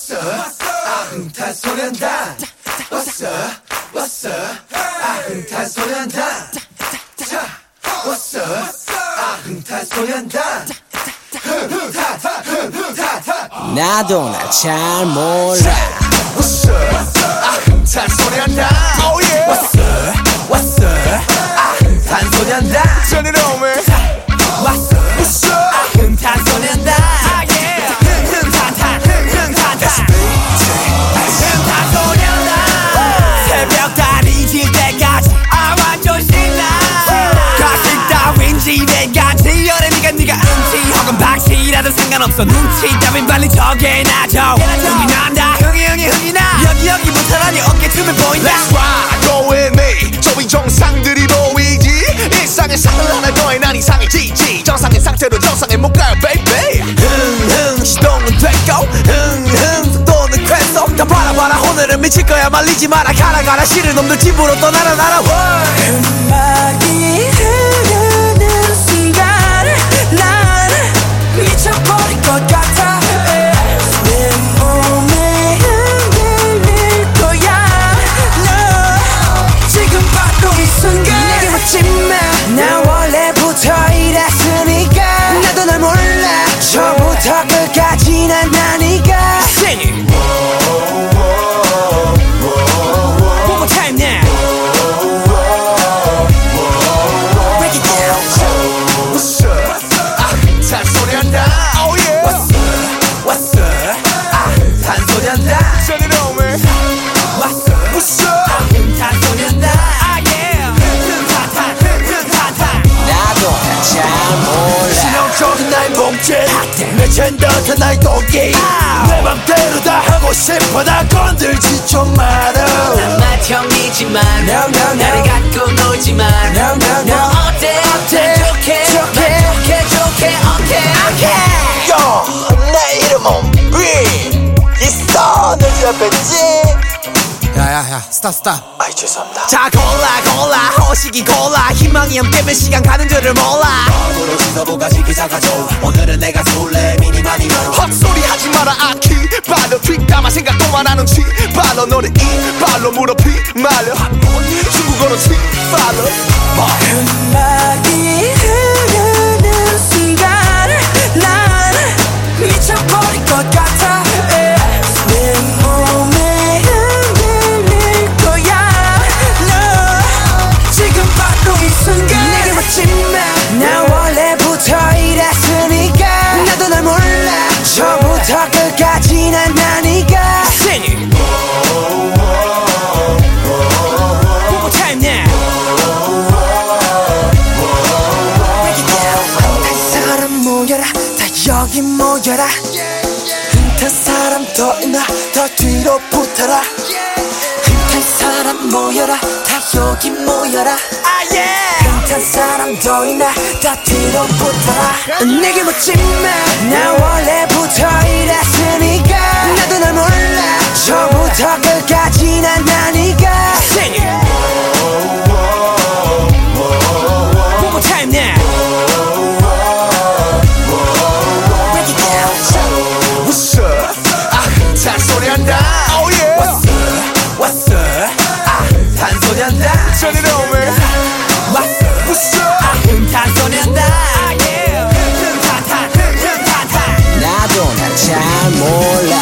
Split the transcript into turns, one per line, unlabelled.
What's up? 아흥탄소년단. What's up? What's up? 아흥탄소년단. What's up? 아흥탄소년단.
나도 날 잘 몰라.
What's up? 아흥탄소년단.
Oh yeah.
What's up? What's up? 아흥탄소년단.
Turn it on, man.
What's up?
What's up?
아흥탄소년단.
새벽 달이 질 때까지 완전 신나. 가식 따윈 집에까지 여름이가 네가 음치 혹은 박씨라도 상관없어. 눈치 따윈 빨리 정해놔줘. 흥이 난다. 흥이 나. 여기부터라니 어깨춤을 보인다.
Let's ride, go with me. 저위 정상들이 보이지. 일상의 상을 하나 더해 난 이상해지지. 정상의 상태로 정상에 못 가요, baby.
시동은 됐고 속도는 쾌속. 다 봐라 오늘은 미칠 거야. 말리지 마라. 가라 싫은 놈들 집으로 떠나라. 음악이 흐르는 순간 난 미쳐버릴 것 같아. 내 몸에 흔들릴 거야. 너 지금 바로 이 순간 내게 묻지 마. 난 원래부터 이랬으니까. 나도 널 몰라. 처음부터 끝까지 난 나니까. Sing it. One more time now. Break it down.
What's up? 아흥탄소년단. Oh yeah.
What's up? What's up? 아흥탄소년단.
Turn it on, man.
What's up?
What's up?
아흥탄소년단.
나도 날 잘 몰라.
신형적인 나의 몸짓 내 젠더한 나의 도끼. 내 맘대로 다 하고 싶어. 나 건들지 좀 마라.
난 맏형이지만 나를 갖고 놀지만 너 어때 좋게
요, 내 이름은 비. 있어 내 옆에 지.
야야야, 스탑.
아이 죄송합니다.
자 골라 호식이 골라. 희망이 함께면 시간 가는 줄을 몰라.
으로 씻어보가지 기사가죠. 오늘은 내가 쏠래 미니마니로.
헛소리 하지 마라 아키 발로 뒷담화 생각도만 하는 치 발로 너를 이 발로 무릎이 말려. 중국어로 치 발로.
음악이 흐르는 순간 난 미쳐버릴 것 같아. 내 몸에 흔들릴 거야. 너 지금 바로 이 순간 내게 묻지 마. 난 원래부터 이랬으니까. 나도 널 몰라. 처음부터 끝까지 난 나니까. Sing it. One more time now. Break it down. 한 사람 모여라. 다 여기 모여라. 한 사람 더 있나. 더 뒤로 붙어라. 한 사람 모여라. 다 여기 모여라. 한 사람 더 있나. 다 뒤로 붙어라. 내게 묻지 마. 난 원래부터 이랬으니까. 나도 널 몰라. 처음부터 끝까지 난 나니까. Sing it. One more time now. Break it down.
What's up? 아흥탄소년단. Oh yeah.
What's up? What's up? 아흥탄소년단.
Turn it on, man.
What's up?
What's up?
아흥탄소년단.
나도 날 잘 몰라.